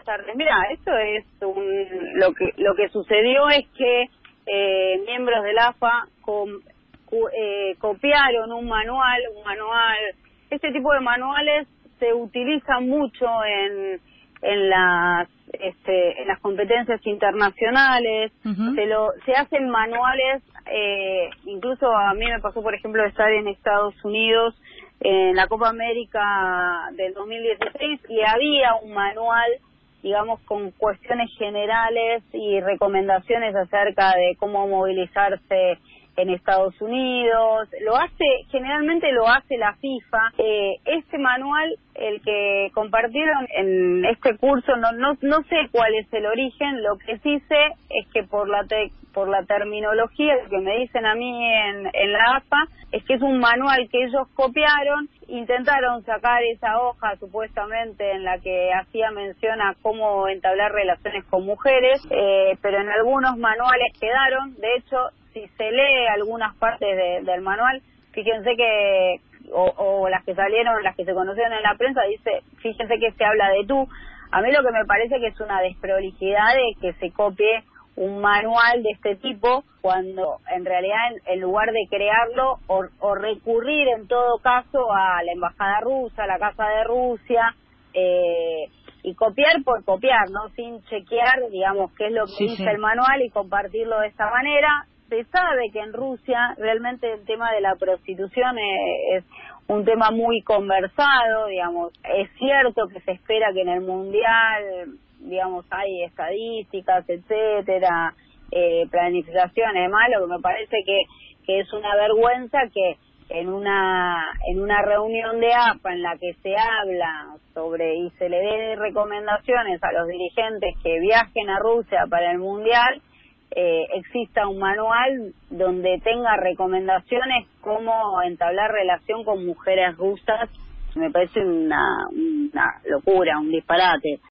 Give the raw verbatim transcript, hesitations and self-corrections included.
tardes. Mira, esto es un, lo que lo que sucedió es que eh, miembros del A F A com, cu, eh, copiaron un manual, un manual. Este tipo de manuales se utilizan mucho en en las este, en las competencias internacionales. Uh-huh. Se lo se hacen manuales. Eh, incluso a mí me pasó, por ejemplo, de estar en Estados Unidos en la Copa América del dos mil dieciséis y había un manual, digamos, con cuestiones generales y recomendaciones acerca de cómo movilizarse en Estados Unidos. Lo hace, generalmente lo hace la FIFA. Eh, este manual, el que compartieron en este curso, no no no sé cuál es el origen. Lo que sí sé es que por la te, por la terminología, lo que me dicen a mí en, en la A F A, es que es un manual que ellos copiaron, intentaron sacar esa hoja supuestamente en la que hacía mención a cómo entablar relaciones con mujeres, eh, pero en algunos manuales quedaron. De hecho, si se lee algunas partes de, del manual, fíjense que, o, o las que salieron, las que se conocieron en la prensa, dice, fíjense que se habla de tú. A mí lo que me parece que es una desprolijidad de que se copie un manual de este tipo, cuando en realidad en, en lugar de crearlo o, o recurrir en todo caso a la embajada rusa, a la casa de Rusia, eh, y copiar por copiar, ¿no? Sin chequear, digamos, qué es lo que sí, dice sí. el manual y compartirlo de esta manera. Se sabe que en Rusia realmente el tema de la prostitución es, es un tema muy conversado, digamos. Es cierto que se espera que en el Mundial, digamos, hay estadísticas, etcétera, eh, planificación, además, lo que me parece que, que es una vergüenza que en una en una reunión de A F A en la que se habla sobre y se le dé recomendaciones a los dirigentes que viajen a Rusia para el Mundial, Eh, exista un manual donde tenga recomendaciones cómo entablar relación con mujeres rusas. Me parece una, una locura, un disparate.